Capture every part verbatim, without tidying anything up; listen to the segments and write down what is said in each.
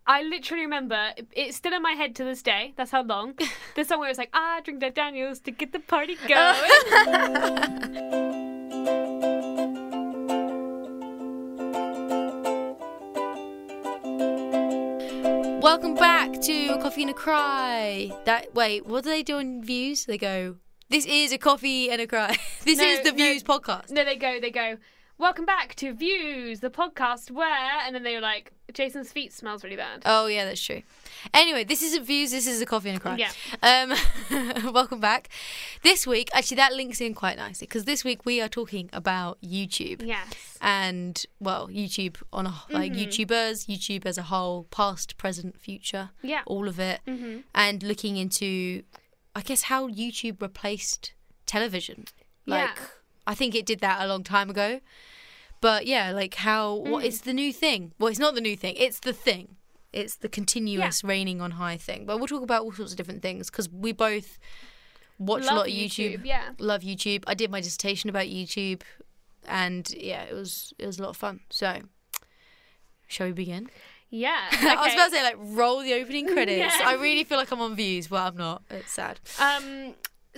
I literally remember, it's still in my head to this day, that's how long, the song where it was like, ah, drink that Daniels to get the party going. Welcome back to Coffee and a Cry. That Wait, what do they do on Views? They go, this is a Coffee and a Cry. This No, is the no, Views podcast. No, they go, they go, welcome back to Views, the podcast where, and then they were like, Jason's feet smells really bad. Oh, yeah, that's true. Anyway, this isn't Views, this is a Coffee and a Cry. Yeah. Um, welcome back. This week, actually, that links in quite nicely, because this week we are talking about YouTube. Yes. And, well, YouTube on a, like Mhm. YouTubers, YouTube as a whole, past, present, future. Yeah. All of it. Mm-hmm. And looking into, I guess, how YouTube replaced television. Like, Yeah. I think it did that a long time ago. But yeah, like how, Mm. what is the new thing? Well, it's not the new thing, it's the thing. It's the continuous reigning on high thing. But we'll talk about all sorts of different things because we both watch Love a lot of YouTube. YouTube, yeah. Love YouTube. I did my dissertation about YouTube and yeah, it was it was a lot of fun. So, shall we begin? Yeah. I was okay. about to say, like, roll the opening credits. Yeah. I really feel like I'm on Views, but I'm not. It's sad. Um.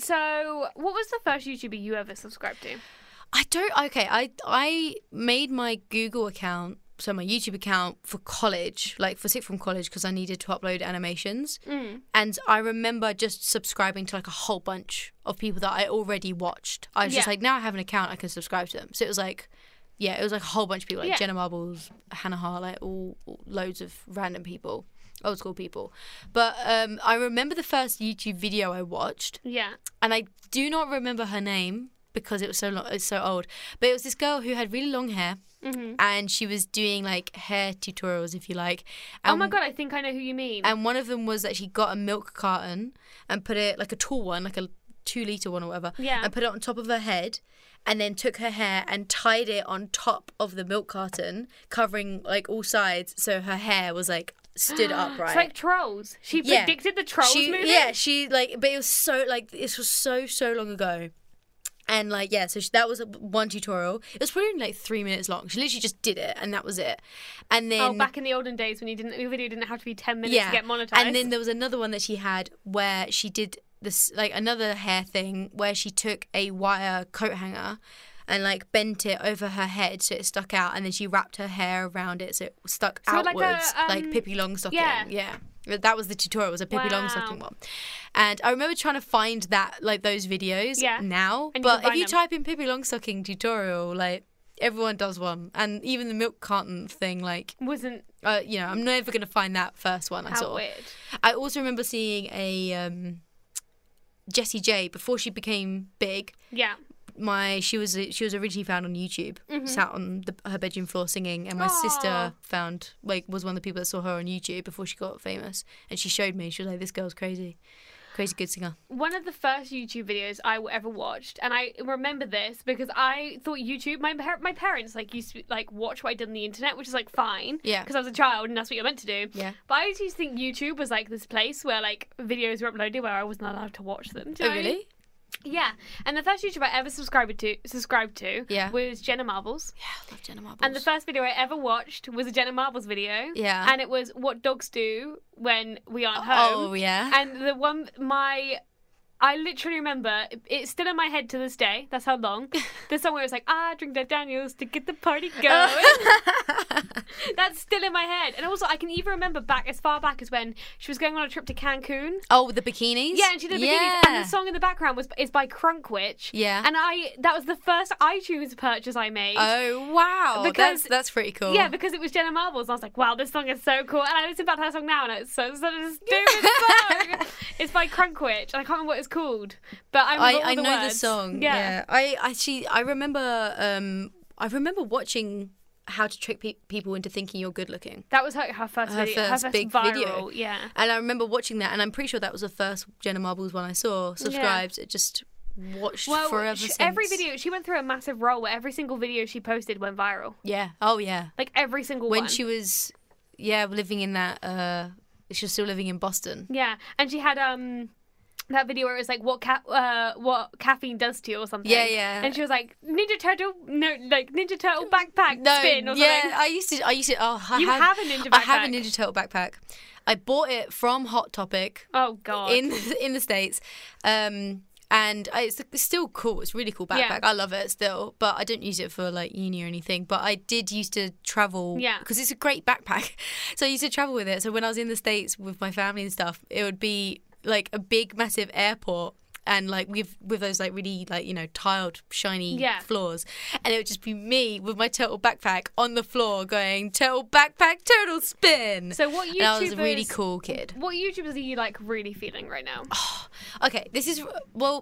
So, what was the first YouTuber you ever subscribed to? I don't. Okay, I I made my Google account, so my YouTube account for college, like for sixth form college, because I needed to upload animations. Mm. And I remember just subscribing to like a whole bunch of people that I already watched. I was just Yeah. like, now I have an account, I can subscribe to them. So it was like, yeah, it was like a whole bunch of people, like Yeah. Jenna Marbles, Hannah Hart, like all, all loads of random people, old school people. But um, I remember the first YouTube video I watched, Yeah. and I do not remember her name because it was so long, it's so old. But it was this girl who had really long hair, Mm-hmm. and she was doing like hair tutorials, if you like. Oh And my god, I think I know who you mean. and one of them was that she got a milk carton and put it, like a tall one, like a two litre one or whatever, Yeah. and put it on top of her head and then took her hair and tied it on top of the milk carton, covering like all sides, so her hair was like stood upright. It's like Trolls. She Yeah. predicted the Trolls she, movie. Yeah, she like, but it was so like, this was so, so long ago. And like, yeah, so she, that was one tutorial. It was probably like three minutes long. She literally just did it and that was it. And then... Oh, back in the olden days when you didn't, your video didn't have to be ten minutes yeah. to get monetized. And then there was another one that she had where she did this, like another hair thing where she took a wire coat hanger and like bent it over her head so it stuck out, and then she wrapped her hair around it so it stuck So like outwards, a, like, um, Pippi Longstocking. yeah. yeah. That was the tutorial. It was a Pippi Wow. Longstocking one. And I remember trying to find that, like those videos Yeah. now. And you But can if you find them. type in Pippi Longstocking tutorial, like everyone does one. And even the milk carton thing, like, Wasn't uh, you know, I'm never going to find that first one I how saw. weird. I also remember seeing a um, Jessie J before she became big. Yeah. My she was she was originally found on YouTube, Mhm. sat on the, her bedroom floor singing, and my Aw. sister found like was one of the people that saw her on YouTube before she got famous, and she showed me. She was like, "This girl's crazy, crazy good singer." One of the first YouTube videos I ever watched, and I remember this because I thought YouTube. My par- my parents like used to like watch what I did on the internet, which is like fine. Yeah. Because I was a child and that's what you're meant to do. Yeah. But I always used to think YouTube was like this place where like videos were uploaded where I was not allowed to watch them. Do you Oh know what I mean? really? Yeah. And the first YouTuber I ever subscribed to subscribed to Yeah. was Jenna Marbles. Yeah, I love Jenna Marbles. And the first video I ever watched was a Jenna Marbles video. Yeah. And it was what dogs do when we aren't home. Oh yeah. And the one, my, I literally remember, it's still in my head to this day, that's how long, the song where it was like, ah, drink that Daniels to get the party going. That's still in my head. And also, I can even remember back, as far back as when she was going on a trip to Cancun. Oh, with the bikinis. Yeah, and she did bikinis, Yeah. and the song in the background was is by Crunkwitch. Yeah. And I, that was the first iTunes purchase I made. Oh wow, Because- that's that's pretty cool. Yeah, because it was Jenna Marbles. And I was like, wow, this song is so cool. And I listen back to her song now, and it's so, such a stupid song. It's by Crunkwitch, and I can't remember what it's called. But I remember I, all I the know the words. song. Yeah. Yeah. I actually I remember um I remember watching How to Trick Pe- People into Thinking You're Good Looking. That was her, her first Her video. first her first big viral, video. yeah. And I remember watching that, and I'm pretty sure that was the first Jenna Marbles one I saw. Subscribed, it just watched Well, forever she, since. every video, she went through a massive role where every single video she posted went viral. Yeah. Oh yeah. Like every single When one. she was, yeah, living in that. Uh, she was still living in Boston. Yeah, and she had um, that video where it was like what ca- uh, what caffeine does to you or something. Yeah, yeah. And she was like Ninja Turtle, no, like Ninja Turtle backpack No, spin or yeah, something. I used to. I used to. Oh, I You have, have a Ninja I have a backpack. Ninja Turtle backpack. I bought it from Hot Topic Oh god. in in the States. Um, and I, it's, it's still cool. It's a really cool backpack. Yeah. I love it still, but I don't use it for like uni or anything. But I did used to travel, Yeah. because it's a great backpack. So I used to travel with it. So when I was in the States with my family and stuff, it would be like a big, massive airport. And like with with those like really like you know tiled shiny Yeah. floors, and it would just be me with my turtle backpack on the floor going turtle backpack turtle spin. So what And I was a really YouTubers- cool kid. What YouTubers are you like really feeling right now? Okay, this is well.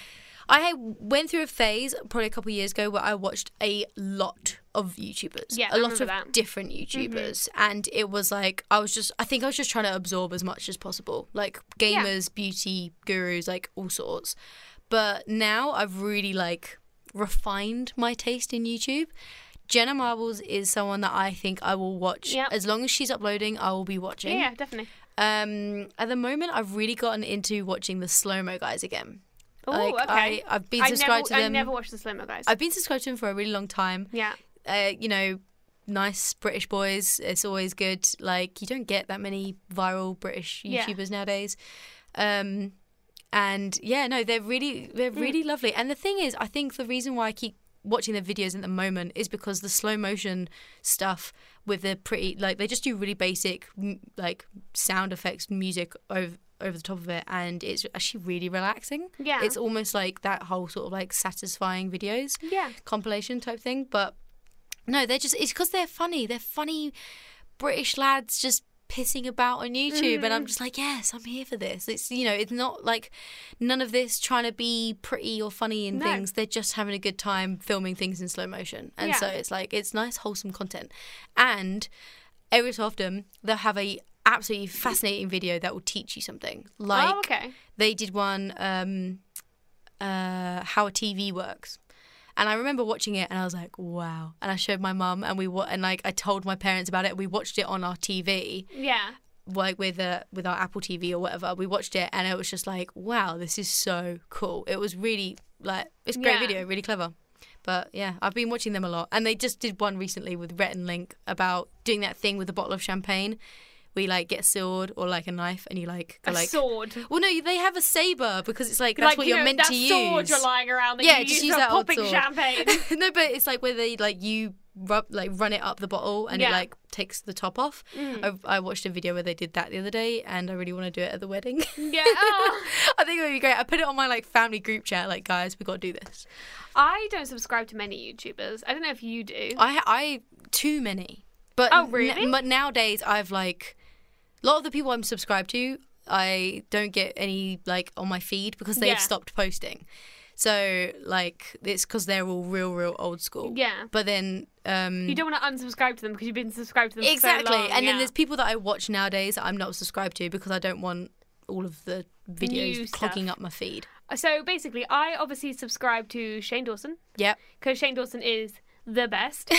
I went through a phase probably a couple of years ago where I watched a lot of YouTubers, Yeah, a I lot remember of that. Mm-hmm. different YouTubers, and it was like I was just I think I was just trying to absorb as much as possible, like gamers, beauty gurus, like all sorts. But now I've really like refined my taste in YouTube. Jenna Marbles is someone that I think I will watch Yeah. as long as she's uploading. I will be watching. Yeah, yeah, definitely. Um, at the moment, I've really gotten into watching the slow mo guys again. Oh, Like, okay. I, I've been I subscribed never, to them. I never watched the Slow Mo guys. I've been subscribed to them for a really long time. Yeah. Uh, you know, nice British boys. It's always good. Like, you don't get that many viral British Yeah. YouTubers nowadays. Um, and yeah, no, they're really, they're Mm. really lovely. And the thing is, I think the reason why I keep watching their videos at the moment is because the slow motion stuff with the pretty, like, they just do really basic, m- like, sound effects, music over over the top of it, and it's actually really relaxing. Yeah. It's almost like that whole sort of like satisfying videos Yeah. compilation type thing. But no, they're just, it's because they're funny. They're funny British lads just pissing about on YouTube, and I'm just like, yes, I'm here for this. It's, you know, it's not like none of this trying to be pretty or funny and No. things. They're just having a good time filming things in slow motion, and Yeah. so it's like it's nice, wholesome content. And every so often they'll have a absolutely fascinating video that will teach you something. Like oh, okay. they did one, um, uh, how a T V works. And I remember watching it, and I was like, "Wow!" And I showed my mum, and we wa- and like I told my parents about it. We watched it on our T V, Yeah. like with uh, with our Apple T V or whatever. We watched it, and it was just like, "Wow, this is so cool!" It was really like it's a great Yeah. video, really clever. But yeah, I've been watching them a lot, and they just did one recently with Rhett and Link about doing that thing with a bottle of champagne. We like get a sword or like a knife, and you like go A like sword. Well, no, they have a saber because it's like that's like, what you you're know, meant that to sword use. you're lying around that Yeah, you just use use for that old popping sword. champagne. No, but it's like where they like you rub like run it up the bottle and Yeah. it like takes the top off. Mm. I, I watched a video where they did that the other day, and I really want to do it at the wedding. Yeah. Oh. I think it would be great. I put it on my like family group chat. Like, guys, we got to do this. I don't subscribe to many YouTubers. I don't know if you do. I I too many, but Oh, really? n- but nowadays I've like a lot of the people I'm subscribed to. I don't get any like on my feed because they've Yeah. stopped posting. So like it's because they're all real, real old school. Yeah. But then um, You don't want to unsubscribe to them because you've been subscribed to them exactly, for so long. and yeah. then there's people that I watch nowadays that I'm not subscribed to because I don't want all of the videos New stuff. clogging up my feed. So basically, I obviously subscribe to Shane Dawson Yep. because Shane Dawson is the best.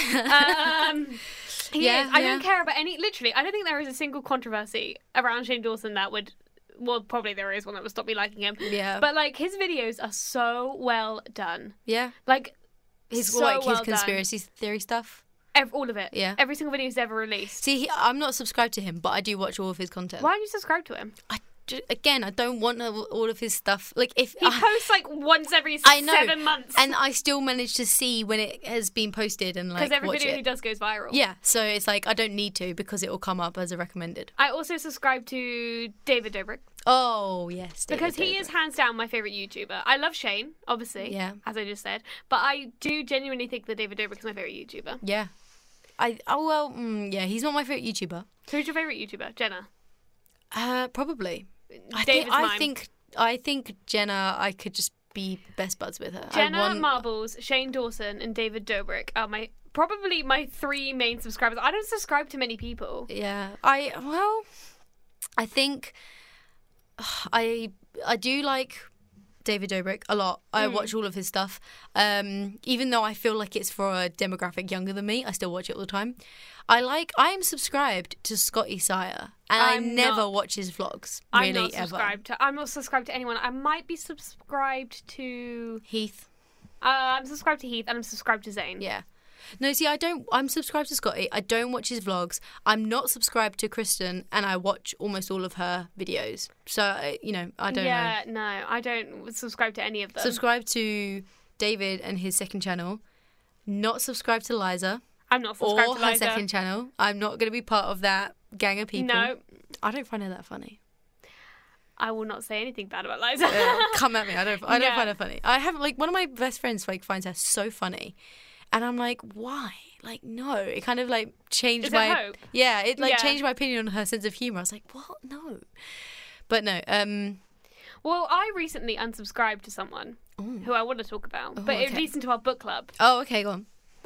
um, he Yeah, is. I yeah. don't care about any. Literally, I don't think there is a single controversy around Shane Dawson that would. Well, probably there is one that would stop me liking him. Yeah. But like his videos are so well done. Yeah. Like His so like his well done. conspiracy theory stuff. Ev- all of it. Yeah. Every single video he's ever released. See, he, I'm not subscribed to him, but I do watch all of his content. Why don't you subscribe to him? I ju- again, I don't want all all of his stuff. Like if He I, posts like once every I know, seven months. and I still manage to see when it has been posted and Because like every watch video it. he does goes viral. Yeah, so it's like I don't need to because it will come up as a recommended. I also subscribe to David Dobrik Oh yes, David because he Dobrik. is hands down my favourite YouTuber. I love Shane, obviously, Yeah. as I just said, but I do genuinely think that David Dobrik is my favourite YouTuber. Yeah, I oh well, mm, yeah, he's not my favorite YouTuber. Who's your favourite YouTuber? Jenna. Uh, probably. I think David's I mine. think I think Jenna. I could just be best buds with her. I Jenna want- Marbles, Shane Dawson, and David Dobrik are my probably my three main subscribers. I don't subscribe to many people. Yeah, I well, I think I I do like David Dobrik a lot. I Mm. watch all of his stuff. Um, even though I feel like it's for a demographic younger than me, I still watch it all the time. I like. I am subscribed to Scotty Sire, and I I'm never not- watch his vlogs. Really, I'm not ever. subscribed to. I'm not subscribed to anyone. I might be subscribed to. Heath. Uh, I'm subscribed to Heath, and I'm subscribed to Zayn. Yeah. No, see, I don't. I'm subscribed to Scotty. I don't watch his vlogs. I'm not subscribed to Kristen, and I watch almost all of her videos. So uh, you know, I don't know. Yeah, no, I don't subscribe to any of them. Subscribe to David and his second channel. Not subscribe to Liza I'm not subscribed or to her Liza. second channel. I'm not going to be part of that gang of people. No, I don't find her that funny. I will not say anything bad about Liza. Yeah, come at me. I don't. I don't Yeah. find her funny. I have like one of my best friends like finds her so funny, and I'm like, why? Like, no. It kind of like changed Is it my. Hope? Yeah, it like Yeah. changed my opinion on her sense of humor. I was like, what? No. But no. Um. Well, I recently unsubscribed to someone Ooh. who I want to talk about, Oh, but it okay. leads into our book club. Oh, okay. Go on.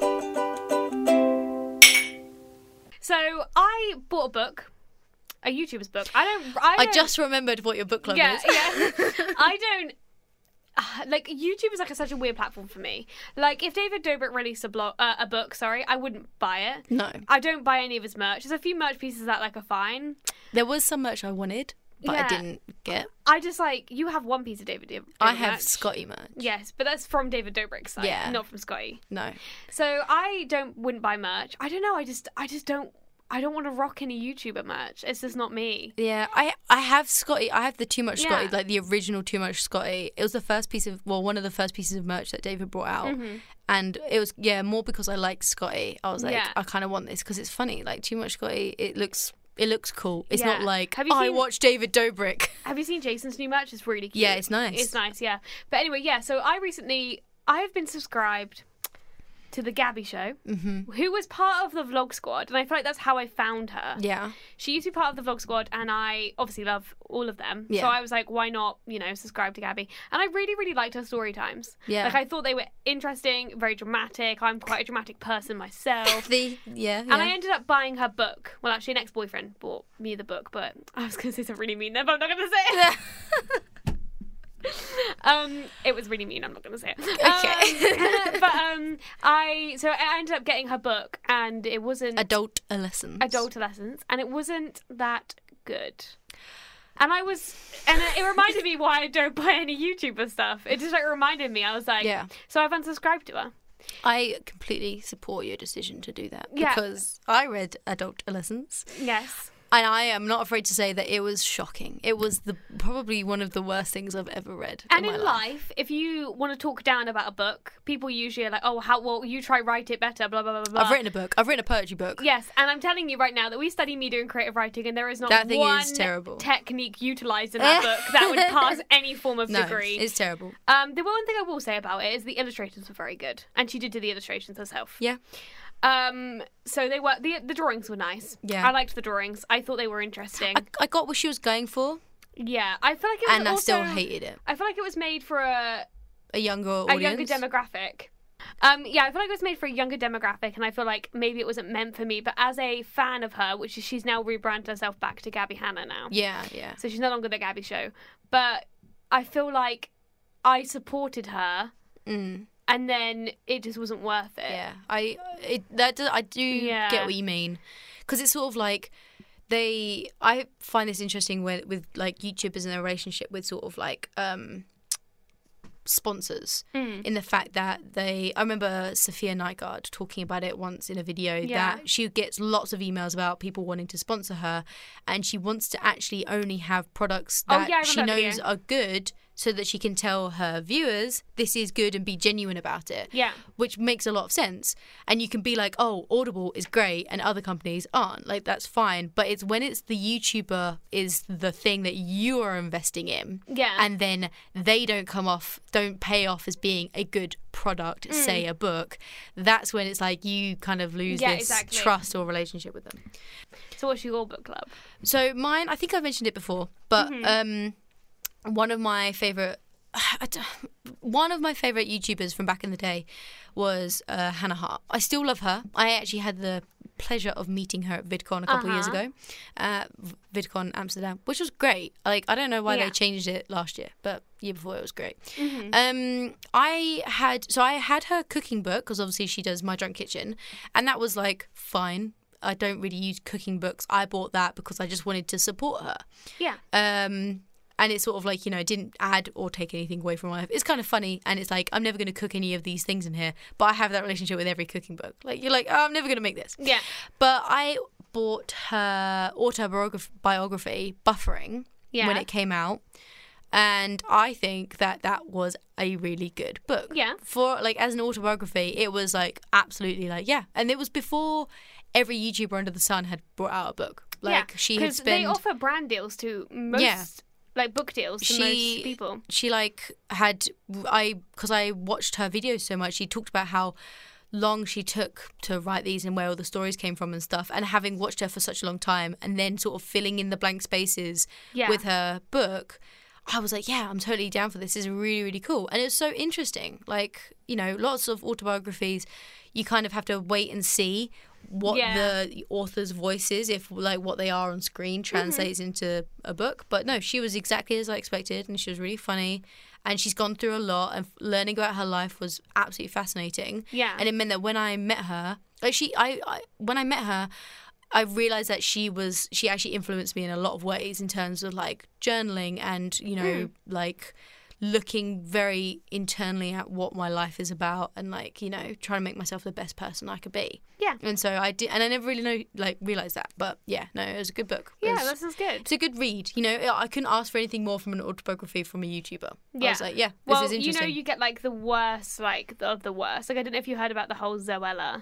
So I bought a book, a YouTuber's book. I don't. I, I don't, just remembered what your book club yeah, is. yeah. I don't. uh, Like YouTube is like a, such a weird platform for me. Like if David Dobrik released a blog, uh, a book, sorry, I wouldn't buy it. No. I don't buy any of his merch. There's a few merch pieces that like are fine. There was some merch I wanted, but Yeah. I didn't get. I just like you have one piece of David. Dobrik I have merch. Scotty merch. Yes, but that's from David Dobrik's site, Yeah. not from Scotty. No. So I don't wouldn't buy merch. I don't know. I just I just don't. I don't want to rock any YouTuber merch. It's just not me. Yeah, I I have Scotty. I have the Too Much Scotty, Yeah. like the original Too Much Scotty. It was the first piece of, well, one of the first pieces of merch that David brought out, Mhm. and it was yeah more because I like Scotty. I was like, Yeah. I kind of want this because it's funny. Like Too Much Scotty, it looks it looks cool. It's Yeah. not like Have you I seen- watch David Dobrik. Have you seen Jason's new merch? It's really cute. Yeah, it's nice. It's nice, yeah. But anyway, yeah. So I recently I have been subscribed to the Gabby Show, Mm-hmm. who was part of the Vlog Squad, and I feel like that's how I found her. Yeah, She used to be part of the Vlog Squad, and I obviously love all of them. Yeah. So I was like, why not, you know, subscribe to Gabby? And I really, really liked her story times. Yeah. Like, I thought they were interesting, very dramatic. I'm quite a dramatic person myself. the yeah, And I yeah. ended up buying her book. Well, actually, an ex-boyfriend bought me the book, but I was going to say something really mean there, but I'm not going to say it. Um, it was really mean. I'm not going to say it. Okay. Um, but um, I so I ended up getting her book, and it wasn't Adult lessons. adult lessons, and it wasn't that good. And I was, and it reminded me why I don't buy any YouTuber stuff. It just like reminded me. I was like, Yeah. So I've unsubscribed to her. I completely support your decision to do that Yeah. because I read Adult Lessons. Yes. And I am not afraid to say that it was shocking. It was the probably one of the worst things I've ever read. And in, in my life. life, if you want to talk down about a book, people usually are like, "Oh, how well you try write it better." Blah blah blah blah. I've written a book. I've written a poetry book. Yes, and I'm telling you right now that we study media and creative writing, and there is not That thing one is terrible. technique utilised in that book that would pass any form of No, degree. it's terrible. Um, the one thing I will say about it is the illustrations were very good, and she did do the illustrations herself. Yeah. Um, so they were the the drawings were nice. Yeah. I liked the drawings. I thought they were interesting. I, I got what she was going for, yeah, I feel like it was and I also, still hated it. I feel like it was made for a A younger a audience. younger demographic. Um, yeah, I feel like it was made for a younger demographic, and I feel like maybe it wasn't meant for me. But as a fan of her, which is she's now rebranded herself back to Gabby Hanna now, Yeah, yeah. so she's no longer the Gabby Show. But I feel like I supported her, Mm, and then it just wasn't worth it. yeah. I it that does, I do Yeah. get what you mean, because it's sort of like they. I find this interesting with with like YouTubers in their relationship with sort of like um sponsors. Mm. In the fact that they, I remember Sophia Nygaard talking about it once in a video, Yeah. that she gets lots of emails about people wanting to sponsor her, and she wants to actually only have products Oh, that yeah, I she remember that knows video. are good, so that she can tell her viewers this is good and be genuine about it. Yeah. Which makes a lot of sense. And you can be like, oh, Audible is great and other companies aren't. Like, that's fine. But it's when it's the YouTuber is the thing that you are investing in. Yeah. And then they don't come off, don't pay off as being a good product, Mm. say a book. That's when it's like you kind of lose Yeah, this exactly. trust or relationship with them. So what's your book club? So mine, I think I've mentioned it before, but Mm-hmm. um, one of my favorite, one of my favorite YouTubers from back in the day was uh, Hannah Hart. I still love her. I actually had the pleasure of meeting her at VidCon a couple Uh-huh. years ago, uh, VidCon Amsterdam, which was great. Like, I don't know why Yeah. they changed it last year, but year before it was great. Mhm. Um, I had so I had her cooking book because obviously she does My Drunk Kitchen, and that was like fine. I don't really use cooking books. I bought that because I just wanted to support her. Yeah. Um, and it's sort of like, you know, it didn't add or take anything away from my life. It's kind of funny, and it's like I'm never going to cook any of these things in here, but I have that relationship with every cooking book. Like, you're like, oh, I'm never going to make this. Yeah. But I bought her autobiography, Buffering, Yeah. when it came out. And I think that that was a really good book. Yeah. For, like, as an autobiography, it was, like, absolutely, like, yeah. And it was before every YouTuber under the sun had brought out a book. Like, yeah. she had Because spent... they offer brand deals to most, Yeah. like, book deals to She- most people. She, like, had... I Because I watched her videos so much, she talked about how long she took to write these and where all the stories came from and stuff. And having watched her for such a long time and then sort of filling in the blank spaces Yeah. with her book... I was like, yeah, I'm totally down for this. This is really, really cool. And it was so interesting. Like, you know, lots of autobiographies, you kind of have to wait and see what Yeah. the author's voice is, if, like, what they are on screen translates Mm-hmm. into a book. But no, she was exactly as I expected, and she was really funny. And she's gone through a lot, and learning about her life was absolutely fascinating. Yeah. And it meant that when I met her, like, she, I, I when I met her, I realized that she was she actually influenced me in a lot of ways in terms of like journaling and, you know, Mm. like looking very internally at what my life is about and, like, you know, trying to make myself the best person I could be. Yeah. And so I did, and I never really know like realized that, but yeah, no, it was a good book. It Yeah, was- that sounds good. it's a good read. You know, I couldn't ask for anything more from an autobiography from a YouTuber. I Yeah. was like, yeah, this Well, is you interesting. know, you get like the worst, like the, of the worst. Like, I don't know if you heard about the whole Zoella.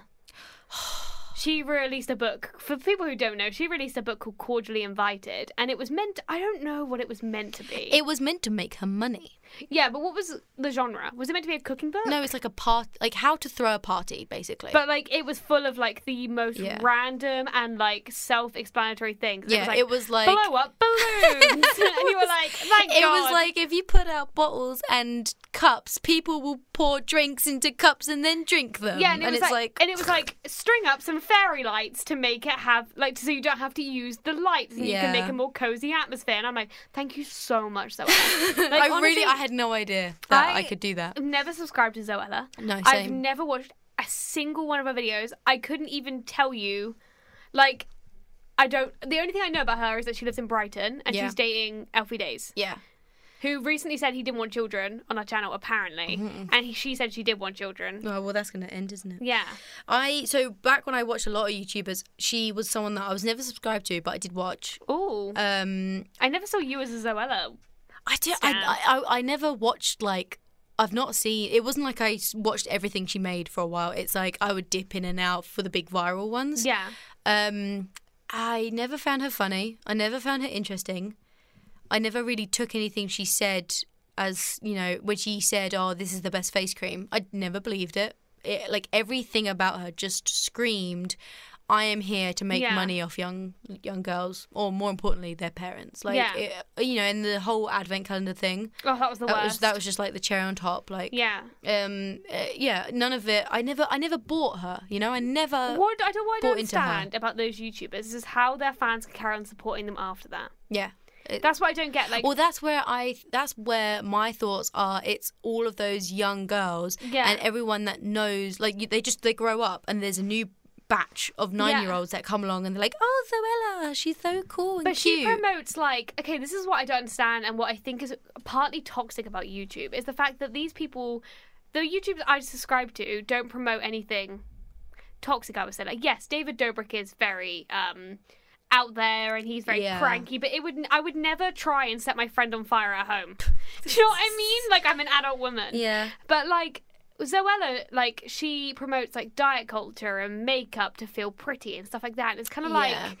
She released a book. For people who don't know, she released a book called Cordially Invited, and it was meant. I don't know what it was meant to be. It was meant to make her money. yeah, but what was the genre? Was it meant to be a cooking book? No, it's like a part, like how to throw a party, basically. But like, it was full of like the most Yeah. random and like self-explanatory things. yeah, it was like, it was like blow up balloons, and you were like, thank it God. was like if you put out bottles and cups, people will pour drinks into cups and then drink them. Yeah, and it was it's like, and it was like string up some fairy lights to make it have like so you don't have to use the lights and you can make Yeah. a more cozy atmosphere. And I'm like, thank you so much, Zoella. Like, I honestly, really, I had no idea that I, I- could do that. I've never subscribed to Zoella. No, I've same. never watched a single one of her videos. I couldn't even tell you, like, I don't. The only thing I know about her is that she lives in Brighton and Yeah. she's dating Alfie Days, Yeah. who recently said he didn't want children on our channel, apparently, and he, she said she did want children. Oh, well, that's going to end, isn't it? Yeah. I so back when I watched a lot of YouTubers, she was someone that I was never subscribed to, but I did watch. Oh, Um, I never saw you as a Zoella. I did. Stan. I, I I never watched like. I've not seen. It wasn't like I s- watched everything she made for a while. It's like I would dip in and out for the big viral ones. Yeah. Um, I never found her funny. I never found her interesting. I never really took anything she said as, you know, when she said, "Oh, this is the best face cream." I never believed it. It like everything about her just screamed, "I am here to make Yeah. money off young young girls, or more importantly, their parents." Like, Yeah. it, you know, and the whole advent calendar thing. Oh, that was the That worst. was that was just like the cherry on top. Like, Yeah. um, uh, yeah, none of it. I never, I never bought her. You know, I never. What I don't, what I don't bought into her. understand about those YouTubers is how their fans can carry on supporting them after that. Yeah. It- That's what I don't get. Like, Well, that's where I. That's where my thoughts are. It's all of those young girls Yeah. and everyone that knows. Like you- they just they grow up and there's a new batch of nine year olds that come along and they're like, "Oh, Zoella, she's so cool and but cute." she promotes like, okay, this is what I don't understand, and what I think is partly toxic about YouTube is the fact that these people, the YouTubers I subscribe to, don't promote anything toxic. I would say, like, yes, David Dobrik is very um out there and he's very Yeah. cranky, but it would I would never try and set my friend on fire at home. Do you know what I mean? Like, I'm an adult woman. Yeah. But like Zoella, like, she promotes like diet culture and makeup to feel pretty and stuff like that. And it's kind of like, Yeah.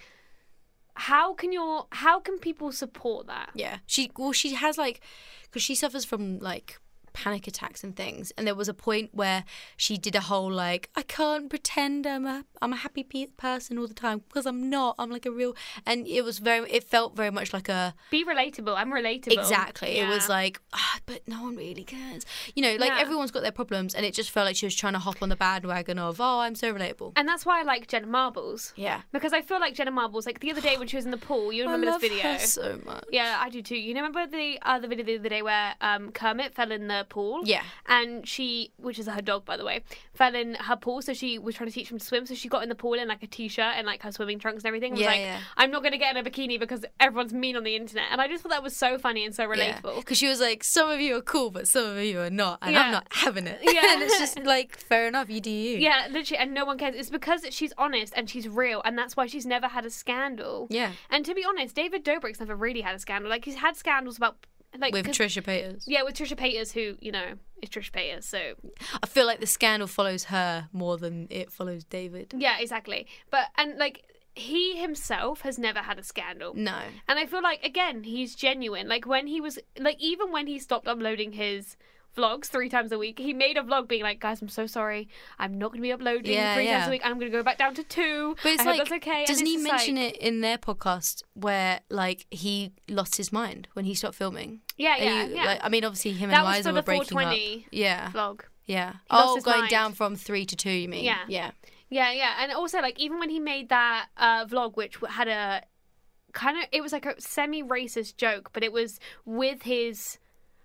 how can your how can people support that? Yeah. She well, she has like, because she suffers from like panic attacks and things. And there was a point where she did a whole like, I can't pretend I'm a I'm a happy pe- person all the time because I'm not. I'm like a real, and it was very. It felt very much like a be relatable. I'm relatable. Exactly. Yeah. It was like, ah, but no one really cares. You know, like Yeah. everyone's got their problems, and it just felt like she was trying to hop on the bandwagon of, oh, I'm so relatable. And that's why I like Jenna Marbles. Yeah. Because I feel like Jenna Marbles, like the other day when she was in the pool, you remember I love this video? her so much. Yeah, I do too. You remember the other video the other day where um, Kermit fell in the pool? Yeah. And she, which is her dog by the way, fell in her pool. So she was trying to teach him to swim. So she got in the pool in like a t-shirt and like her swimming trunks and everything. And Yeah, was like, yeah. I'm not going to get in a bikini because everyone's mean on the internet. And I just thought that was so funny and so relatable. Because she was like, some of you are cool, but some of you are not, and Yeah. I'm not having it. Yeah. And it's just like, fair enough, you do you. Yeah, literally, and no one cares. It's because she's honest and she's real, and that's why she's never had a scandal. Yeah. And to be honest, David Dobrik's never really had a scandal. Like, he's had scandals about, like... With 'cause- Trisha Paytas. Yeah, with Trisha Paytas, who, you know, is Trisha Paytas, so... I feel like the scandal follows her more than it follows David. Yeah, exactly. But, and, like, he himself has never had a scandal. No. And I feel like, again, he's genuine. Like, when he was... Like, even when he stopped uploading his... vlogs three times a week. He made a vlog being like, guys, I'm so sorry. I'm not going to be uploading Yeah, three yeah. times a week. I'm going to go back down to two. But it's I like, hope that's okay. And doesn't it's he just mention like, it in their podcast where, like, he lost his mind when he stopped filming? Yeah, Are yeah, you- yeah. like, I mean, obviously, him That and was Liza for were the four breaking up. twenty Yeah. vlog. Yeah. He lost Oh, his going mind. down from three to two, you mean? Yeah. Yeah. Yeah, yeah. And also, like, even when he made that uh, vlog, which had a kind of, it was like a semi-racist joke, but it was with his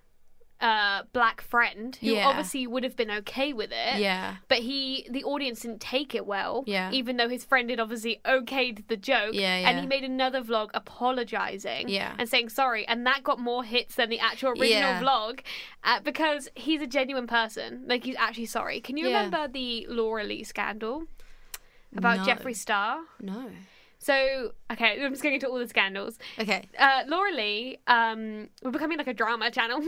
uh, black friend, who Yeah. obviously would have been okay with it. Yeah. But he, the audience didn't take it well. Yeah. Even though his friend had obviously okayed the joke. Yeah, And yeah. he made another vlog apologizing. Yeah. And saying sorry. And that got more hits than the actual original Yeah. vlog uh, because he's a genuine person. Like, he's actually sorry. Can you Yeah. remember the Laura Lee scandal about No. Jeffree Star? No. So, okay, I'm just going into all the scandals. Okay. Uh, Laura Lee, um, we're becoming like a drama channel.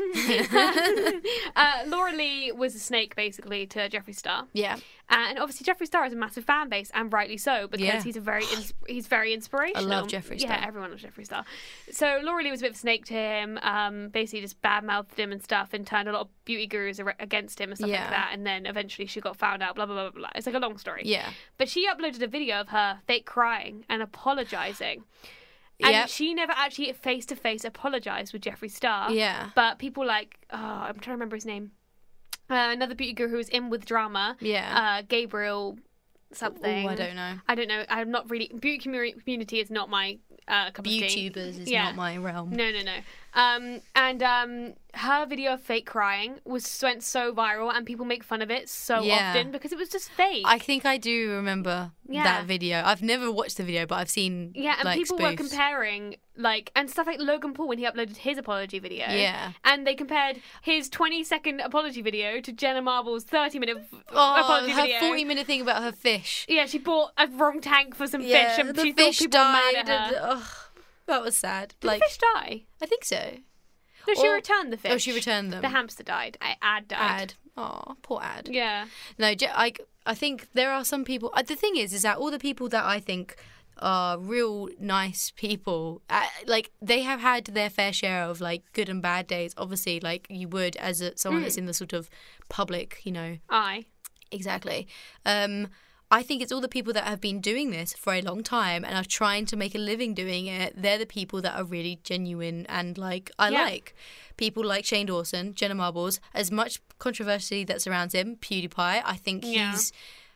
uh, Laura Lee was a snake, basically, to Jeffree Star. Yeah. Uh, and obviously Jeffree Star has a massive fan base, and rightly so, because Yeah. he's a very ins- he's very inspirational. I love Jeffree Star. Yeah, everyone loves Jeffree Star. So Laura Lee was a bit of a snake to him, um, basically just bad-mouthed him and stuff, and turned a lot of beauty gurus ar- against him and stuff Yeah. like that, and then eventually she got found out, blah, blah, blah, blah, blah. It's like a long story. Yeah. But she uploaded a video of her fake crying and apologising. And Yep. she never actually face-to-face apologised with Jeffree Star. Yeah. But people like, oh, I'm trying to remember his name. Uh, another beauty guru who was in with drama. Yeah. Uh, Gabriel something. Oh, I don't know. I don't know. I'm not really... Beauty commu- community is not my uh, cup of tea. YouTubers is Yeah. not my realm. No, no, no. Um, and um, her video of fake crying was went so viral, and people make fun of it so Yeah. often because it was just fake. I think I do remember Yeah. that video. I've never watched the video, but I've seen Yeah, and like, people were spoofs. comparing, like, and stuff like Logan Paul when he uploaded his apology video. Yeah. And they compared his twenty second apology video to Jenna Marbles' thirty minute Oh, apology her video. forty minute thing about her fish. Yeah, she bought a wrong tank for some Yeah, fish, and the she fish thought people were died. mad at And, her. ugh, that was sad. Did like, the fish die? I think so. No, she Or- returned the fish. Oh, she returned them. The hamster died. I, Ad died. Ad. Oh, poor Ad. Yeah. No, Je- I, I think there are some people. Uh, the thing is, is that all the people that I think are real nice people, uh, like they have had their fair share of like good and bad days. Obviously, like you would as a, someone Mm. that's in the sort of public, you know. I. Exactly. Um, I think it's all the people that have been doing this for a long time and are trying to make a living doing it. They're the people that are really genuine and like I Yeah. like. People like Shane Dawson, Jenna Marbles, as much controversy that surrounds him, PewDiePie. I think Yeah. he's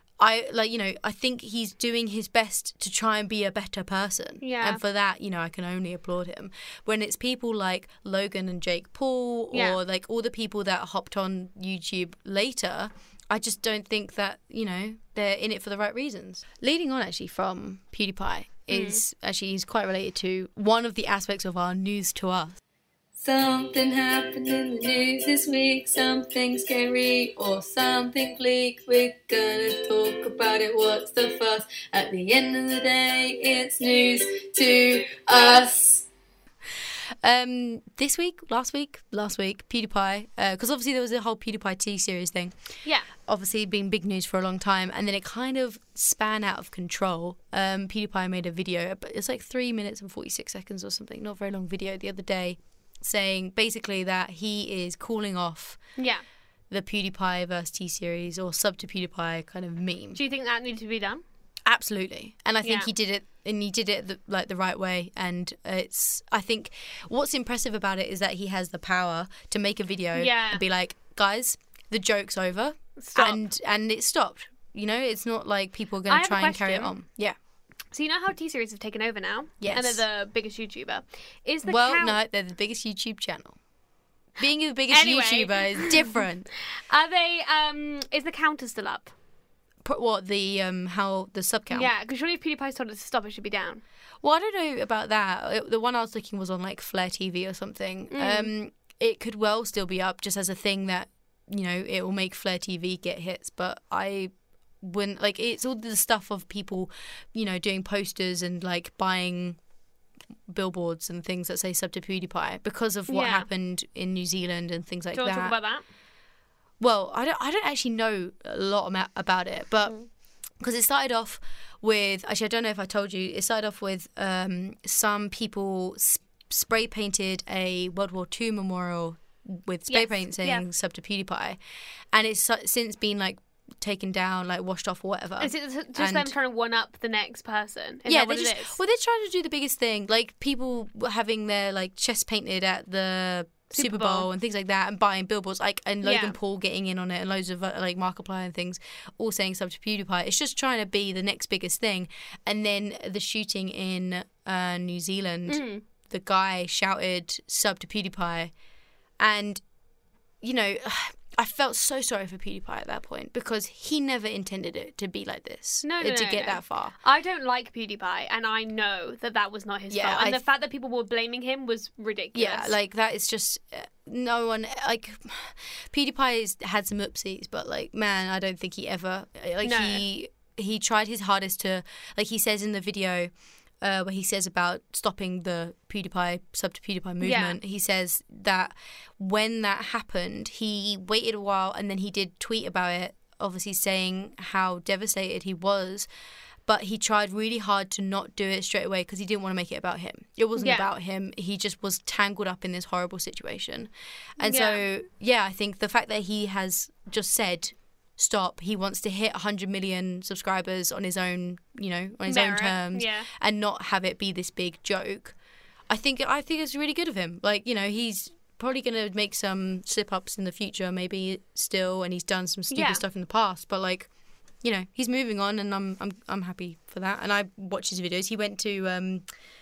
I like you know, I think he's doing his best to try and be a better person. Yeah. And for that, you know, I can only applaud him. When it's people like Logan and Jake Paul or Yeah. like all the people that hopped on YouTube later, I just don't think that, you know, they're in it for the right reasons. Leading on actually from PewDiePie is actually he's quite related to one of the aspects of our news to us. Something happened in the news this week, something scary or something bleak. We're gonna talk about it, what's the fuss? At the end of the day, it's news to us. Um, this week, last week, last week, PewDiePie, because obviously there was a whole PewDiePie T-series thing. Yeah. Obviously been big news for a long time, and then it kind of span out of control. Um, PewDiePie made a video, but it's like three minutes and forty-six seconds or something, not a very long video the other day, saying basically that he is calling off Yeah. the PewDiePie versus T-Series or sub to PewDiePie kind of meme. Do you think that needed to be done? Absolutely. And I think Yeah. he did it, and he did it the, like the right way. And it's, I think what's impressive about it is that he has the power to make a video Yeah. and be like, guys, the joke's over. Stop. And, and it stopped. You know, it's not like people are I going have to a try and carry it question. on. Yeah. So you know how T-Series have taken over now? Yes. And they're the biggest YouTuber. Is the Well, count... no, they're the biggest YouTube channel. Being the biggest Anyway. YouTuber is different. Are they, um... Is the counter still up? Pro- What, the, um, how, the sub count? Yeah, because surely if PewDiePie's told it to stop, it should be down. Well, I don't know about that. It- The one I was looking was on like Flare T V or something. Mm. Um, it could well still be up just as a thing that, you know, it will make Flare T V get hits. But I wouldn't, like, it's all the stuff of people, you know, doing posters and like buying billboards and things that say sub to PewDiePie because of what Yeah. happened in New Zealand and things like Do you want that. to talk about that? Well, I don't. I don't actually know a lot ama- about it, but because it started off with, actually, I don't know if I told you. It started off with um, some people s- spray painted a World War Two memorial with spray Yes, paint saying yeah. "sub to PewDiePie," and it's su- since been like taken down, like washed off or whatever. Is it just And- them trying to one up the next person? Is yeah, that what they just it is? well, they're trying to do the biggest thing, like people having their like chest painted at the Super, Super Bowl. Bowl. and things like that, and buying billboards, like and Logan Yeah. Paul getting in on it, and loads of uh, like Markiplier and things, all saying sub to PewDiePie. It's just trying to be the next biggest thing. And then the shooting in uh, New Zealand, Mm. the guy shouted sub to PewDiePie, and you know. I felt so sorry for PewDiePie at that point because he never intended it to be like this. No, no, to no, get no. that far. I don't like PewDiePie, and I know that that was not his Yeah, fault. And I- the fact that people were blaming him was ridiculous. Yeah, like that is just uh, no one like PewDiePie's had some oopsies, but like man, I don't think he ever like No. he he tried his hardest to like he says in the video uh, where he says about stopping the PewDiePie sub to PewDiePie movement. He says that when that happened, he waited a while and then he did tweet about it, obviously saying how devastated he was. But he tried really hard to not do it straight away because he didn't want to make it about him. It wasn't Yeah. about him. He just was tangled up in this horrible situation. And Yeah. so, yeah, I think the fact that he has just said, stop, he wants to hit one hundred million subscribers on his own, you know, on his Merit, own terms yeah. and not have it be this big joke. I think I think it's really good of him. Like, you know, he's probably going to make some slip-ups in the future, maybe still, and he's done some stupid Yeah. stuff in the past. But, like, you know, he's moving on, and I'm I'm I'm happy for that. And I watch his videos. He went to um,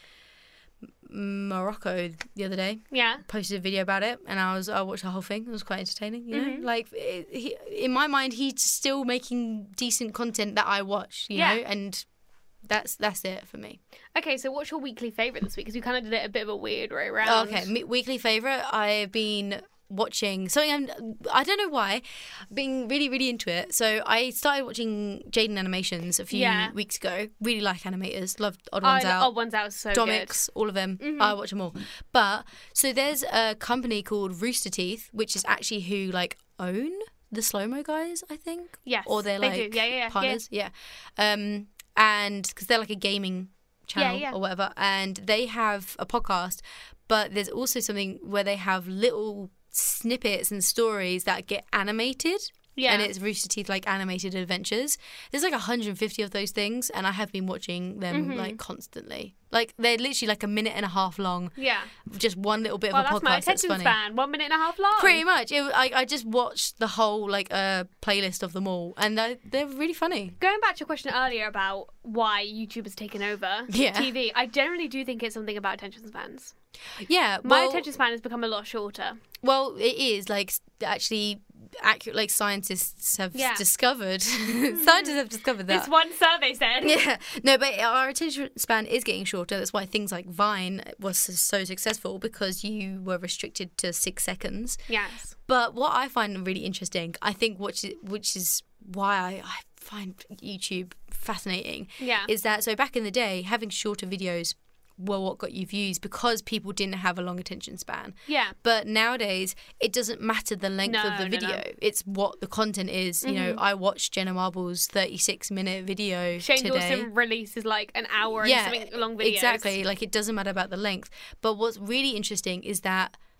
Morocco the other day, Yeah. posted a video about it, and I was I watched the whole thing. It was quite entertaining. You know, Mhm. like it, he, in my mind, he's still making decent content that I watch. You Yeah. know, and that's that's it for me. Okay, so what's your weekly favourite this week? Because we kind of did it a bit of a weird way around. Okay, me- weekly favorite. I've been watching something. I'm, I don't know why, being really really into it. So I started watching Jaden Animations a few Yeah. weeks ago. Really like animators. Love Odd Oh, Ones the Out. Odd Ones Out is so Domics, all of them. Mhm. I watch them all. But so there's a company called Rooster Teeth, which is actually who like own the Slow Mo guys, I think. good. Yes. Or they're they like do. Yeah, yeah, yeah. partners. Yeah. Um, and because they're like a gaming channel Yeah, yeah. or whatever, and they have a podcast. But there's also something where they have little snippets and stories that get animated. Yeah. And it's Rooster Teeth like animated adventures. There's like one hundred fifty of those things, and I have been watching them Mhm. like constantly. Like they're literally like a minute and a half long, Yeah. just one little bit Well, of a that's my podcast that's attention funny. span. One minute and a half long. Pretty much. It, I I just watched the whole like uh, playlist of them all, and they're, they're really funny. Going back to your question earlier about why YouTube has taken over Yeah. T V, I generally do think it's something about attention spans. Yeah, My well, attention span has become a lot shorter. well, it is like s- actually accurate. Like scientists have Yeah. discovered, scientists have discovered that. This one survey said. Yeah, no, but our attention span is getting shorter. That's why things like Vine was so successful because you were restricted to six seconds. Yes. But what I find really interesting, I think, which is, which is why I, I find YouTube fascinating, Yeah. is that so back in the day, having shorter videos were what got you views because people didn't have a long attention span. Yeah. But nowadays, it doesn't matter the length No, of the no, video. no. It's what the content is. You know, Mhm. I watched Jenna Marble's thirty-six minute video Shane today. Dawson releases like an hour Yeah, and something long videos. exactly. Like it doesn't matter about the length. But what's really interesting is that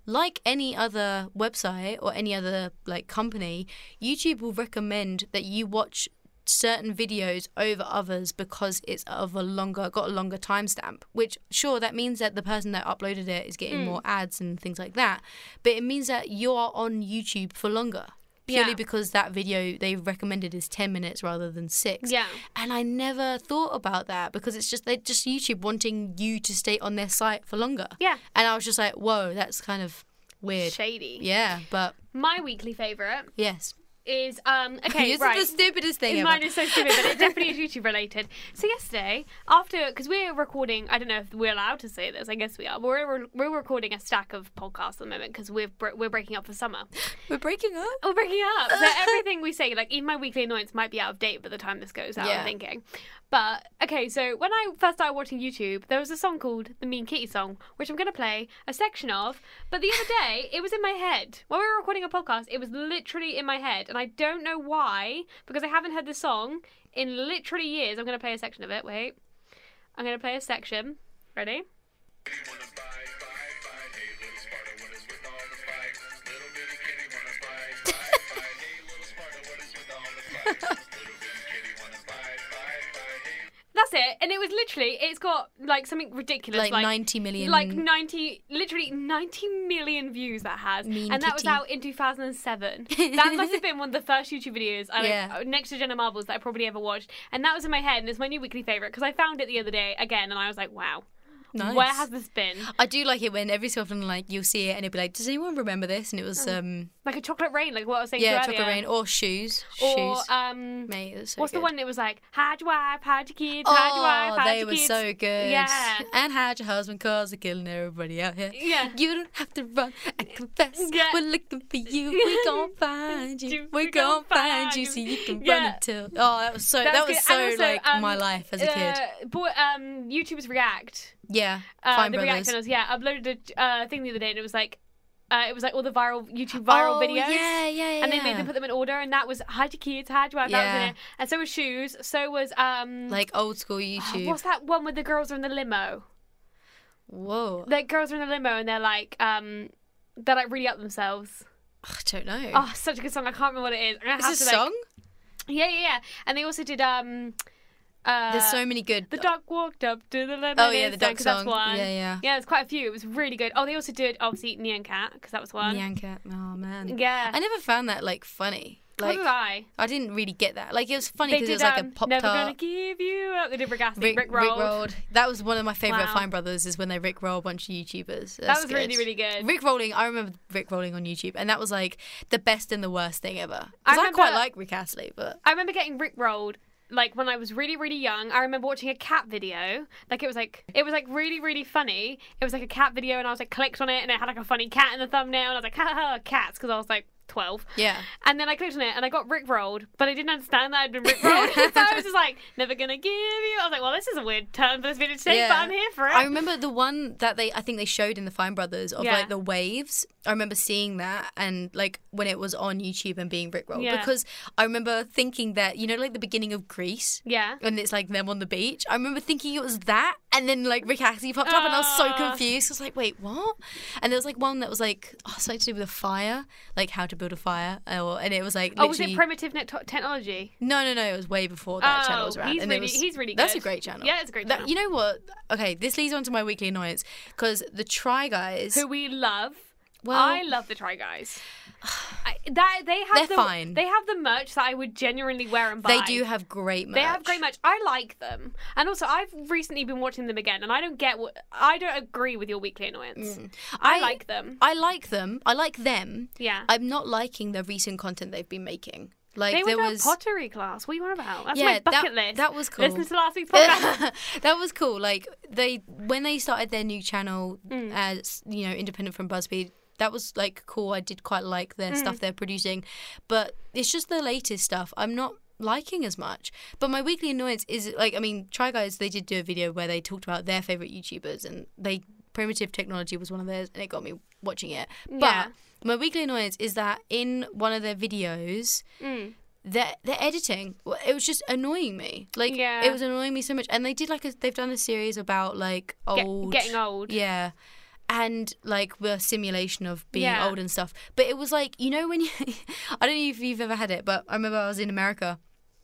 like any other website or any other like company, YouTube will recommend that you watch certain videos over others because it's of a longer got a longer timestamp, which sure that means that the person that uploaded it is getting mm. more ads and things like that, but it means that you're on YouTube for longer purely yeah. because that video they recommended is ten minutes rather than six. Yeah. And I never thought about that because it's just they're just YouTube wanting you to stay on their site for longer. Yeah. And I was just like, whoa, that's kind of weird. Shady. Yeah, but my weekly favourite yes. is um okay Yours right. is the stupidest thing ever. Mine is so stupid, but it definitely is YouTube related. So yesterday, after because we're recording, I don't know if we're allowed to say this. I guess we are. We're we're recording a stack of podcasts at the moment because we're we're breaking up for summer. We're breaking up. We're breaking up. So everything we say, like even my weekly annoyance, might be out of date by the time this goes out. Yeah. I'm thinking. But, okay, so when I first started watching YouTube, there was a song called the Mean Kitty song, which I'm going to play a section of. But the other day, it was in my head. When we were recording a podcast, it was literally in my head. And I don't know why, because I haven't heard the song in literally years. I'm going to play a section of it. Wait. I'm going to play a section. Ready? That's it, and it was literally, it's got like something ridiculous, like, like ninety million, like ninety, literally ninety million views that has, mean and that kitty. was out in two thousand seven. That must have been one of the first YouTube videos, I, yeah. like, next to Jenna Marbles, that I probably ever watched, and that was in my head, and it's my new weekly favourite because I found it the other day again, and I was like, wow. Nice. Where has this been? I do like it when every so often like you'll see it and it'll be like, does anyone remember this? And it was um like a chocolate rain, like what I was saying. Yeah, to you chocolate earlier. rain or shoes. Or shoes. um, Mate, it was so what's good. the one that was like, hide your wife, hide your kids, Oh, hide your wife, hide they your were kids. so good. Yeah. And hide your husband cause they're killing everybody out here. Yeah. You don't have to run and confess. Yeah. We're looking for you. We gon' find you. We gon' find you so you can run Yeah. until. Oh, that was so. That That was was good. And so also, like um, my life as a kid. Uh, boy, um, YouTube's React. Yeah. Uh, Fine the Brothers. React channels, yeah, uploaded a uh, thing the other day, and it was like, uh, it was like all the viral YouTube viral oh, videos. Yeah, yeah, yeah. And they made them put them in order, and that was hide your kids, hide your wife. That was in Yeah. it. And so was shoes. So was um, Like old school oh, YouTube. what's that one where the girls are in the limo? Whoa. The girls are in the limo, and they're like, um, they're like really up themselves. I don't know. Oh, such a good song. I can't remember what it is. I'm gonna Is have this to, a like- song? Yeah, yeah, yeah. And they also did um. Uh, There's so many good. The dog walked up to the lemon. Oh yeah, the dog 'cause song. That's one. Yeah, yeah. Yeah, there's quite a few. It was really good. Oh, they also did obviously Nyan Cat because that was one. Nyan Cat. Oh man. Yeah. I never found that like funny. Like what did I? I didn't really get that. Like it was funny They because did it was like um, a pop Never Gonna tart. Give You Up. They did Rick Astley, Rick, Rick Rolled. Rolled. That was one of my favourite Wow. Fine Brothers is when they Rick roll a bunch of YouTubers. That's That was good. really, really good. Rick rolling. I remember Rick rolling on YouTube, and that was like the best and the worst thing ever. I Because I, remember- quite like Rick Astley, but I remember getting Rick Rolled. Like when I was really, really young, I remember watching a cat video. Like it was like it was like really, really funny. It was like a cat video, and I was like clicked on it, and it had like a funny cat in the thumbnail, and I was like, ha ha, ha cats, because I was like twelve. yeah. And then I clicked on it, and I got Rick Rolled, but I didn't understand that I'd been Rick Rolled. So I was just like, never gonna give you. I was like, well, this is a weird turn for this video to take, Yeah. but I'm here for it. I remember the one that they, I think they showed in the Fine Brothers of Yeah. like the waves. I remember seeing that and like when it was on YouTube and being Rickrolled Yeah. because I remember thinking that, you know, like the beginning of Grease Yeah. and it's like them on the beach. I remember thinking it was that and then like Rick Astley popped up and I was so Ah. confused. I was like, wait, what? And there was like one that was like, oh, something to do with a fire, like how to build a fire. Or, and it was like Oh, was literally... it Primitive Net technology? No, no, no. It was way before that Oh, channel was around. he's and it really- was- he's really That's a good. great channel. Yeah, it's a great That- channel. you know what? Okay, this leads on to my weekly annoyance because the Try Guys. Who we love. Well- I love the Try Guys. I, that they have They're the, fine. They have the merch that I would genuinely wear and buy. They do have great merch. They have great merch. I like them, and also I've recently been watching them again, and I don't get what I don't agree with your weekly annoyance. I, I- like them. I like them. I like them. Yeah. I'm not liking the recent content they've been making. Like They there went to was a pottery class. What are you on about? That's Yeah, my bucket that- list. that was cool. Listen to last week's podcast. that was cool. Like they when they started their new channel Mm. as you know independent from BuzzFeed. That was like cool. I did quite like their Mm. stuff they're producing, but it's just the latest stuff I'm not liking as much. But my weekly annoyance is like I mean, Try Guys they did do a video where they talked about their favorite YouTubers and they Primitive Technology was one of theirs and it got me watching it. But Yeah. my weekly annoyance is that in one of their videos. Mm. Their, their editing, it was just annoying me. Like, Yeah. it was annoying me so much. And they did like a, they've done a series about like Get- old, getting old. yeah. and like the simulation of being Yeah. old and stuff. But it was like, you know, when you, I don't know if you've ever had it, but I remember I was in America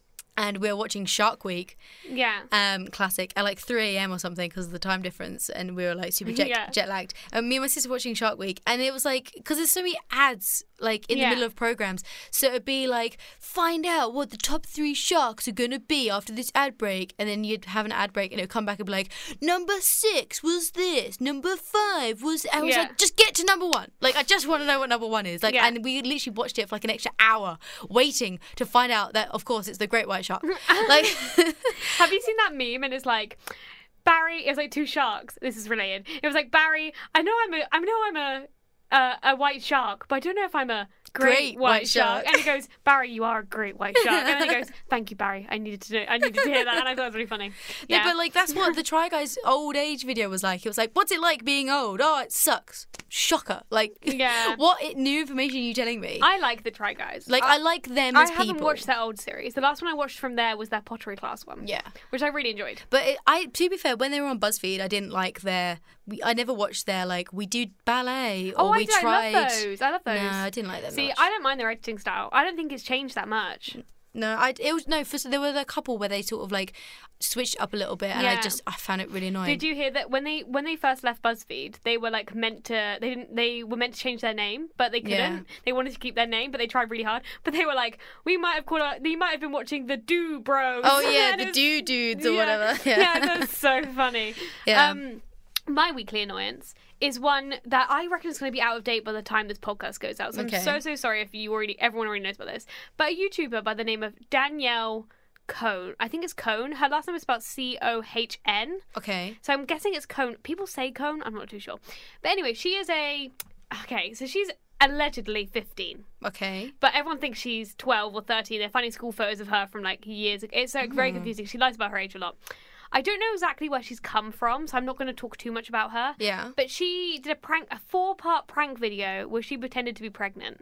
and we were watching Shark Week, Yeah. um, classic, at like three a.m. or something because of the time difference, and we were like super jet, Yeah. jet lagged. And me and my sister were watching Shark Week, and it was like, because there's so many ads like in Yeah. the middle of programs, so it'd be like, find out what the top three sharks are gonna be after this ad break, and then you'd have an ad break, and it'd come back and be like, number six was this, number five was. I was Yeah. like, just get to number one. Like, I just want to know what number one is. Like, Yeah. and we literally watched it for like an extra hour, waiting to find out that, of course, it's the great white shark. Like. Have you seen that meme? And it's like Barry. It was like two sharks. This is related. It was like Barry. I know I'm a. I know I'm a. Uh, a white shark, but I don't know if I'm a great, Great white, white shark. shark. And he goes, Barry, you are a great white shark. And then he goes, thank you, Barry. I needed to know. I needed to hear that, and I thought it was really funny. Yeah, Yeah, but like that's what the Try Guys old age video was like. It was like, what's it like being old? Oh, it sucks. Shocker. Like, Yeah. what new information are you telling me? I like the Try Guys. like, I, like them I as haven't people. watched their old series. The last one I watched from there was their pottery class one. Yeah. which I really enjoyed. But it, I, to be fair, when they were on BuzzFeed, I didn't like their. We, I never watched their like we do ballet or Oh, we I, do. I tried. love those. I love those. No, I didn't like them. See, much. I don't mind their editing style. I don't think it's changed that much. No, I it was no. For, there were a couple where they sort of like switched up a little bit, and I Yeah. just I found it really annoying. Did you hear that when they when they first left BuzzFeed, they were like meant to they didn't they were meant to change their name, but they couldn't. Yeah. They wanted to keep their name, but they tried really hard. But they were like, we might have called our, you might have been watching the Do Bros. Oh yeah, And the it was- do dudes or yeah, whatever. Yeah, that was so funny. Yeah. Um, my weekly annoyance is one that I reckon is going to be out of date by the time this podcast goes out. So Okay. I'm so so sorry if you already everyone already knows about this. But a YouTuber by the name of Danielle Cohn, I think it's Cohn. Her last name is spelled C O H N. Okay. So I'm guessing it's Cohn. People say Cohn. I'm not too sure. But anyway, she is a okay. So she's allegedly fifteen. Okay. But everyone thinks she's twelve or thirteen. They're finding school photos of her from like years ago. It's like, very confusing. She lies about her age a lot. I don't know exactly where she's come from, so I'm not going to talk too much about her. Yeah. But she did a prank, a four-part prank video where she pretended to be pregnant.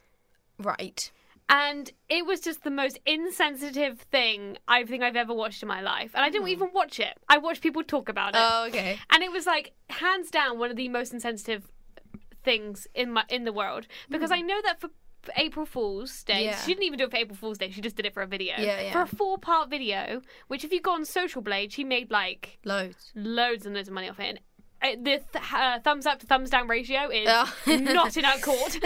Right. And it was just the most insensitive thing I think I've ever watched in my life. And I didn't even watch it. I watched people talk about it. Oh, okay. And it was like, hands down, one of the most insensitive things in my in the world. Because I know that for for April Fool's Day, Yeah. she didn't even do it for April Fool's Day, she just did it for a video. Yeah, yeah. For a four-part video, which if you go on Social Blade, she made like Loads. loads and loads of money off it. And uh, the th- uh, thumbs up to thumbs down ratio is Oh. not in our court.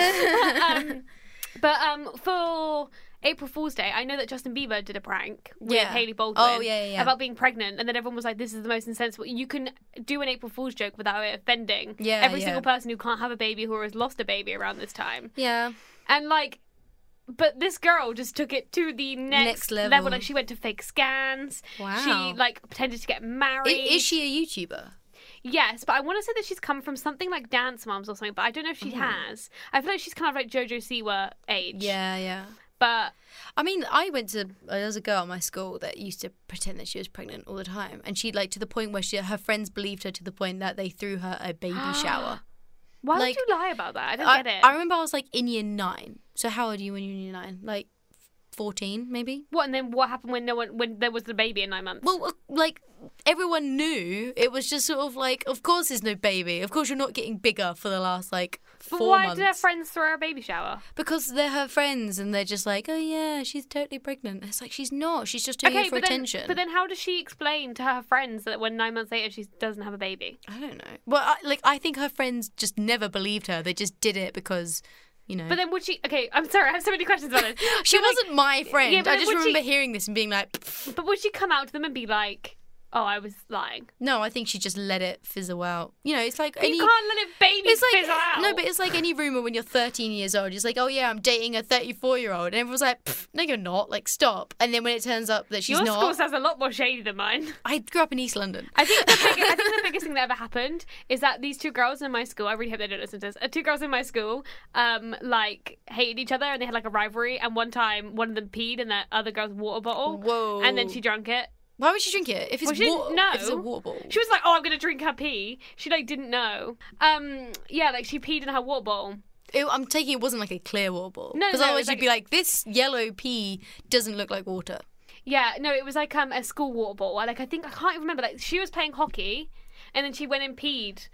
um, but um, for April Fool's Day, I know that Justin Bieber did a prank with Yeah. Hailey Baldwin Oh, yeah, yeah, yeah. about being pregnant, and then everyone was like, "This is the most insensible." You can do an April Fool's joke without it offending Yeah, every yeah. single person who can't have a baby or has lost a baby around this time. Yeah. And like, but this girl just took it to the next, Next level. Like, she went to fake scans. Wow. She like pretended to get I- married. Is she a YouTuber? Yes, but I want to say that she's come from something like Dance Moms or something. But I don't know if she has. I feel like she's kind of like JoJo Siwa age. Yeah, yeah. But I mean, I went to there was a girl at my school that used to pretend that she was pregnant all the time, and she like to the point where she her friends believed her to the point that they threw her a baby shower. why Like, would you lie about that? I don't I, get it. I remember I was like in year nine. So how old are you when you're in year nine? Like fourteen, maybe. What and then what happened when no one when there was the baby in nine months? Well, uh, like everyone knew. It was just sort of like, of course there's no baby. Of course you're not getting bigger for the last like but four why months. did her friends throw her a baby shower? Because they're her friends and they're just like, oh yeah, she's totally pregnant. It's like she's not. She's just doing it for but then, attention. but then how does she explain to her friends that when nine months later she doesn't have a baby? I don't know. Well, I, like I think her friends just never believed her. They just did it because, you know. But then would she? Okay, I'm sorry, I have so many questions about this. she But, like, wasn't my friend. yeah, but I then just would remember she- hearing this and being like, "Pfft." But would she come out to them and be like, "Oh, I was lying"? No, I think she just let it fizzle out. You know, it's like But any. you can't let it baby It's like fizzle out. no, but it's like any rumor when you're thirteen years old. It's like, oh yeah, I'm dating a thirty-four year old, and everyone's like, "Pfft, no, you're not. Like, stop. And then when it turns up that she's your not, school sounds a lot more shady than mine. I grew up in East London. I think the big, I think the biggest thing that ever happened is that these two girls in my school, I really hope they don't listen to this, uh, two girls in my school, um, like, hated each other and they had, like, a rivalry, and one time one of them peed in that other girl's water bottle. Whoa. And then she drank it. Why would she drink it if it's Well, she didn't water? know. If it's a water bottle. She was like, "Oh, I'm gonna drink her pee." She like didn't know. Um, yeah, like she peed in her water bottle. It, I'm taking it wasn't like a clear water bottle. No, because no, it otherwise was you'd like- be like, this yellow pea doesn't look like water. Yeah, no, it was like um a school water bottle. Like I think I can't even remember. Like she was playing hockey, and then she went and peed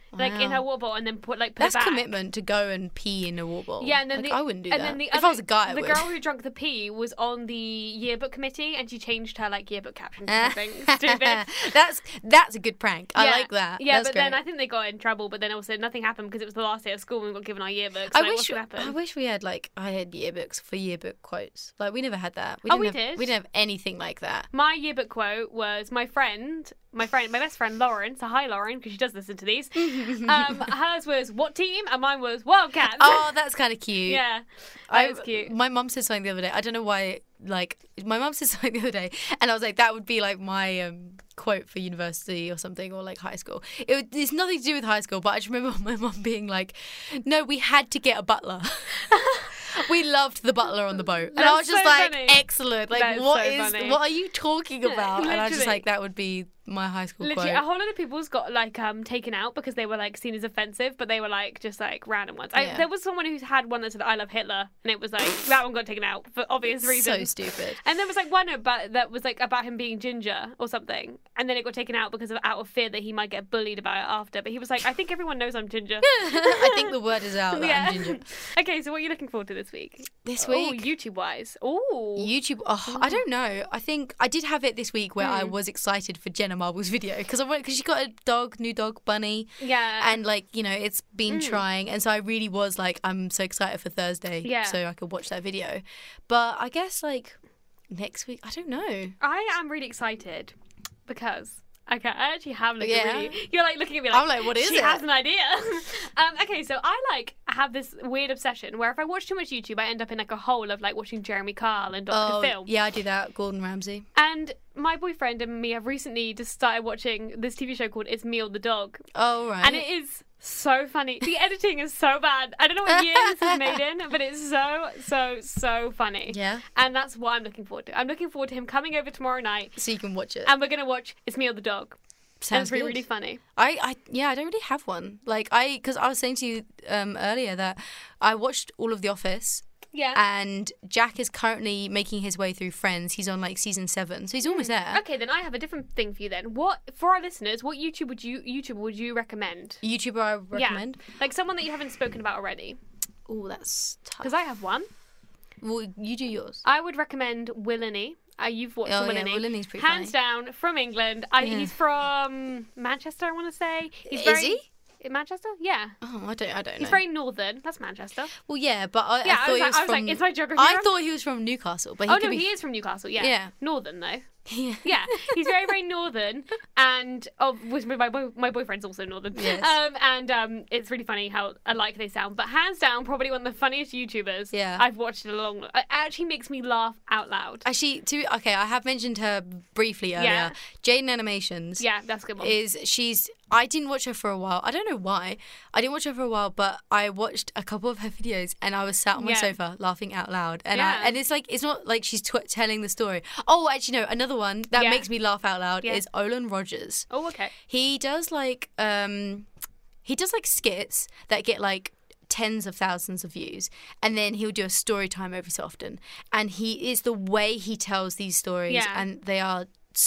like in Wow. her water bottle, and then put like put That's it back. commitment to go and pee in a water bottle. Yeah, and then like, the, I wouldn't do and that. Then the if other, I was a guy, I the would. girl who drank the pee was on the yearbook committee, and she changed her like yearbook caption to something stupid. That's that's a good prank. I Yeah. like that. Yeah, That's but great. then I think they got in trouble. But then also nothing happened because it was the last day of school and we got given our yearbooks. I like, wish what's gonna happen? I wish we had like I had yearbooks for yearbook quotes. Like we never had that. We Oh, didn't we have, did. We didn't have anything like that. My yearbook quote was my friend, my friend, my best friend Lauren. So hi Lauren, because she does listen to these. um, hers was what team, and mine was Wildcats. Oh, that's kind of cute. yeah, that I, was cute. My mum said something the other day. I don't know why. Like my mum said something the other day, and I was like, that would be like my um, quote for university or something, or like high school. It would, it's nothing to do with high school, but I just remember my mum being like, "No, we had to get a butler." We loved the butler on the boat, and I was That's just so like, funny. "Excellent! Like, That is what so is? funny. What are you talking about?" And I was just Literally. like, "That would be my high school Literally, quote." a whole lot of people's got like um taken out because they were like seen as offensive, but they were like just like random ones. I, Yeah. there was someone who's had one that said "I love Hitler," and it was like that one got taken out for obvious So reasons. stupid. And there was like one about that was like about him being ginger or something, and then it got taken out because of out of fear that he might get bullied about it after. But he was like, "I think everyone knows I'm ginger." I think the word is out that yeah. I'm ginger. Okay, so what are you looking forward to this week? This Oh, week, YouTube wise. Oh, YouTube. Oh, I don't know. I think I did have it this week where I Hmm. was excited for Jenna Marbles' video because I went because she got a dog, new dog, Bunny, yeah. and like you know it's been trying, and so I really was like I'm so excited for Thursday, Yeah. so I could watch that video. But I guess like next week, I don't know. I am really excited because okay, I actually have like Yeah. a really. You're like looking at me like I'm like, what is she it? has an idea. um, okay, so I like have this weird obsession where if I watch too much YouTube, I end up in like a hole of like watching Jeremy Kyle and Doctor Oh, Phil. yeah, I do that. Gordon Ramsay. And my boyfriend and me have recently just started watching this T V show called It's Me or the Dog, Oh right. and it is so funny. The editing is so bad. I don't know what year this is made in, but it's so so so funny. Yeah. And that's what I'm looking forward to. I'm looking forward to him coming over tomorrow night, So you can watch it. and we're gonna watch It's Me or the Dog. And Sounds it's really, good. really funny. I, I yeah I don't really have one like I because I was saying to you um earlier that I watched all of The Office Yeah. and Jack is currently making his way through Friends. He's on like season seven, so he's almost there. Okay, then I have a different thing for you. Then, what for our listeners? What YouTube would you YouTube would you recommend? YouTuber I recommend. Yeah, like someone that you haven't spoken about already. Oh, that's tough. Because I have one. Well, you do yours. I would recommend Willany. Uh, you've watched Oh, the yeah, Willany. Willany's pretty Hands funny. down, from England. I, Yeah. He's from Manchester, I want to say. He's Is very, he? In Manchester? Yeah. Oh, I don't. I don't know. He's very northern. That's Manchester. well, yeah, but I, Yeah, I I thought was he like, was I was from. like, is my geography I wrong? thought he was from Newcastle, but he Oh could no, be. he is from Newcastle. Yeah. Yeah. Northern though. Yeah. Yeah, he's very, very northern, and oh, with my boy, my boyfriend's also northern. Yes. Um, and um, it's really funny how alike they sound. But hands down, probably one of the funniest YouTubers. Yeah. I've watched in a long. It actually makes me laugh out loud. Actually, to okay, I have mentioned her briefly earlier. Yeah. Jaden Animations. Yeah, that's a good one. Is she's I didn't watch her for a while. I don't know why. I didn't watch her for a while, but I watched a couple of her videos and I was sat on my Yeah. sofa laughing out loud. And Yeah. I, and it's like it's not like she's tw- telling the story. Oh, actually no, another one that Yeah. makes me laugh out loud Yeah. is Olin Rogers. Oh, okay. He does like um he does like skits that get like tens of thousands of views, and then he'll do a story time every so often, and he is the way he tells these stories Yeah. and they are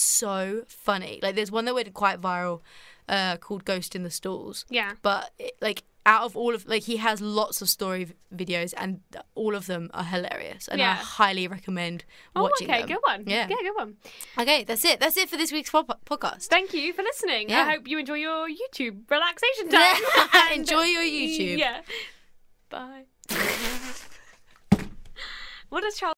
so funny. Like there's one that went quite viral uh called Ghost in the Stalls, Yeah. but it, like out of all of like he has lots of story v- videos and all of them are hilarious, and I Yeah. highly recommend Oh, watching okay. them. Good one. Yeah. Yeah, good one. Okay, that's it that's it for this week's po- podcast. Thank you for listening. Yeah. I hope you enjoy your YouTube relaxation time. And- Enjoy your YouTube. Yeah. Bye. What does Charles?